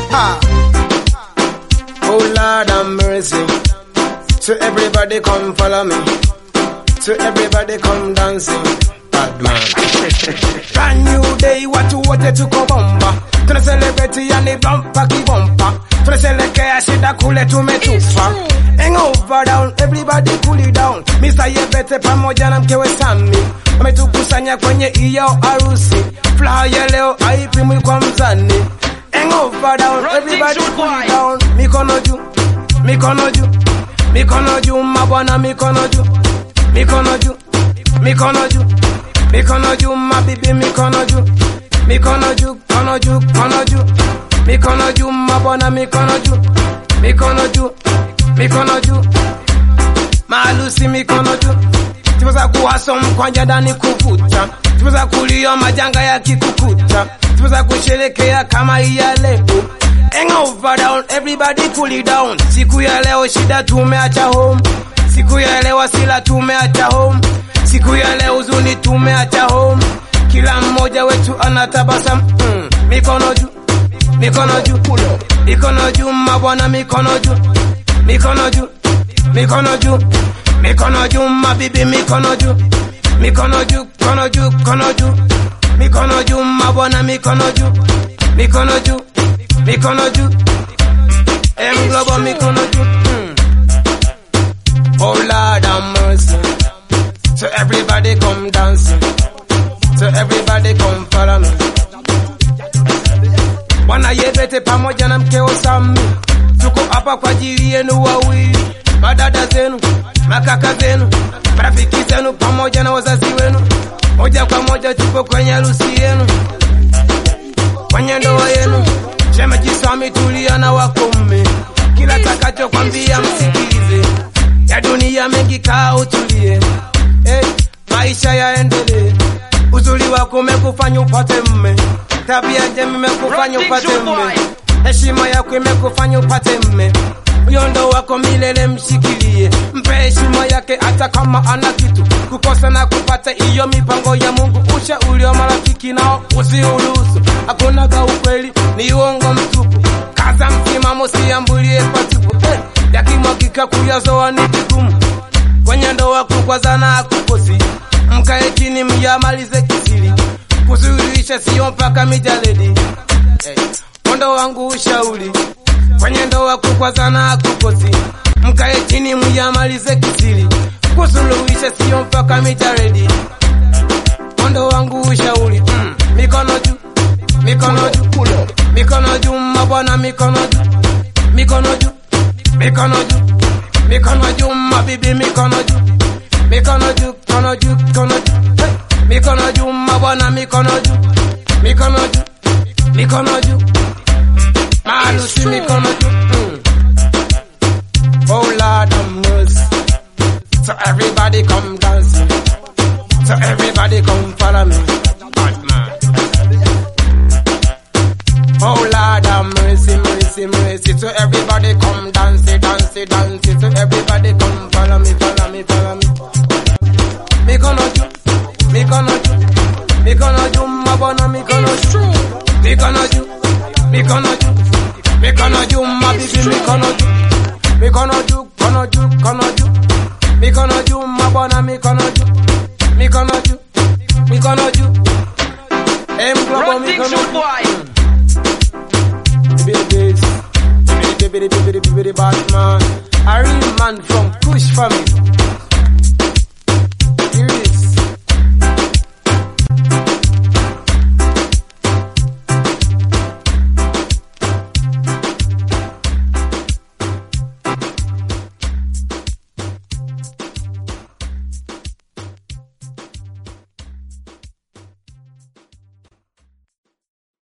Ha. Oh Lord have mercy. So everybody come follow me. So everybody come dancing. Bad man. Brand new day, what you wanted to go bomba. Tuna celebrate yani bumper ki bumper. Tuna selekea shida kule tumetupa. Hangover down, everybody cool it down. Mr. Yebete pamoja na mkewe Sami wametukusanya kwenye iyo harusi. Flyer leo haipimwi kwa mzani. Hangover down, everybody cool it down. Mikono juu, mikono juu, mikono juu, mabwana mikono juu, mikono juu, mikono juu, mikono juu, mabibi mikono juu, mikono juu, kono juu, kono juu, mikono juu, mabwana mikono juu, mikono juu, mikono juu, maharusi mikono juu. Tuweza kuwaso mkwanja ndani kuvuta, tuweza kulia majanga ya kikukuta, tuweza kusherekea kama iya leo. Hangover down, everybody cool it down. Siku ya leo shida tumeacha home, siku ya leo sila tumeacha home, siku ya leo huzuni tumeacha home. Kila mmoja wetu anatabasamu. Mikono juu, mikono juu, mikono juu, mabwana mikono juu, mikono juu, mikono juu, mikono juu, mabibi mikono juu, mikono juu, kono juu, kono juu, mikono juu, mabwana mikono juu, mikono juu, mikono juu, Global mikono juu. Oh Lord have mercy. So everybody come dancing. So everybody come follow me. Wana Yebete pamoja na mkeo Sami, tuko hapa kwa ajili yenu wawili, madada zenu, makaka zenu, marafiki zenu pamoja na wazazi wenu. Moja kwa moja tuko kwenye harusi yenu, kwenye ndoa yenu. Shemeji Sami tulia na wakome, kila takacho kwambia msikilize. Ya dunia mengi kaa utulie, maisha yaendelee. Uzuri wako umekufanya upate mme, tabia njema imekufanya upate mme, heshima yako imekufanya upate mme. Uyondo wako milele mshikilie, mpe heshima yake hata kama ana kitu. Kukosa na kupata iyo mipango ya Mungu. Ushauri wa marafiki nao usiuruhusu, hakuna ga ukweli ni uongo mtupu. Kaza msimamo siambulie patupu, yakimwagika kuyazoa ni vigumu. Kwenye ndoa kukwazana hakukosi, mkae chini mjamalize kisiri. Kuzuilisha sio mpaka mijaledi, mondo wangu ushauri. Kwenye ndoa kukwazana hakukosi, mkae chini mjamalize kisiri. Kusuluhisha sio mpaka mijaledi, mondo wangu ushauri. Mikono juu, mikono juu, mikono juu, mabwana mikono juu, mikono juu, mikono juu, mikono juu, mabibi mikono juu, mikono juu, kono juu, kono juu, mikono juu, mabwana mikono juu, mikono juu, mikono juu, maharusi mikono juu. Oh Lord have mercy. So everybody come dancing, so everybody come follow me. Oh Lord have mercy, mercy, mercy. So everybody come dance, dance, dance. So everybody come follow me, follow me, follow me. Mikono juu, mikono juu, mikono juu, mabwana mikono juu, mikono juu, mikono juu, mikono juu, mabibi mikono juu, mikono juu, kono juu, kono juu, mikono juu, mabwana mikono juu, mikono juu, mikono juu, Global mikono juu. Baby, bad man, a real man from Kush family.